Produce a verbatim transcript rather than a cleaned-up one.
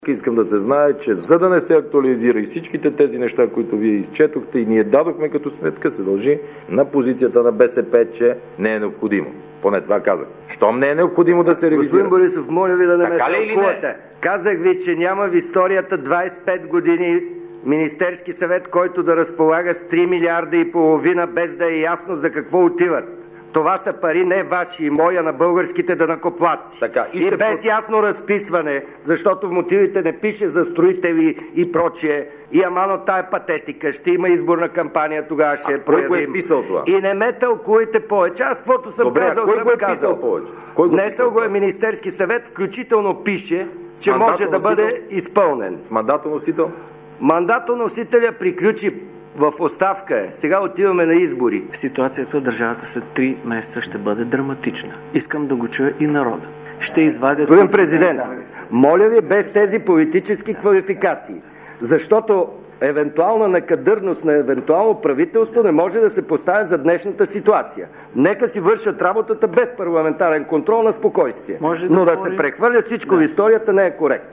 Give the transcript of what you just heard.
Искам да се знае, че за да не се актуализира и всичките тези неща, които вие изчетохте и ние дадохме като сметка, се дължи на позицията на БСП, че не е необходимо. Поне това казах. Щом не е необходимо да се ревизира. Господин Борисов, моля ви да не ме тълкувате. Казах ви, че няма в историята двадесет и пет години Министерски съвет, който да разполага с три милиарда и половина, без да е ясно за какво отиват. Това са пари не ваши и мои, а на българските данъкоплатци. Така, и, и ще... без ясно разписване, защото в мотивите не пише за строители и прочие. И амано тая патетика, ще има изборна кампания, тогава ще а, я проявим. Кой го е писал това? И не ме тълкувайте повече. Аз каквото съм Добре, казал, кой съм го е казал. писал повече? Кой го Внесъл го е Министерски съвет, включително пише, с че може да бъде изпълнен. С мандатоносител? Мандатоносителя приключи в оставка е. Сега отиваме на избори. Ситуацията в държавата след три месеца ще бъде драматична. Искам да го чуя и народа. Ще извадят... Господин президент, моля ви без тези политически квалификации, защото евентуална некадърност на евентуално правителство не може да се поставя за днешната ситуация. Нека си вършат работата без парламентарен контрол на спокойствие. Може да Но да говорим... се прехвърля всичко да. в историята не е коректно.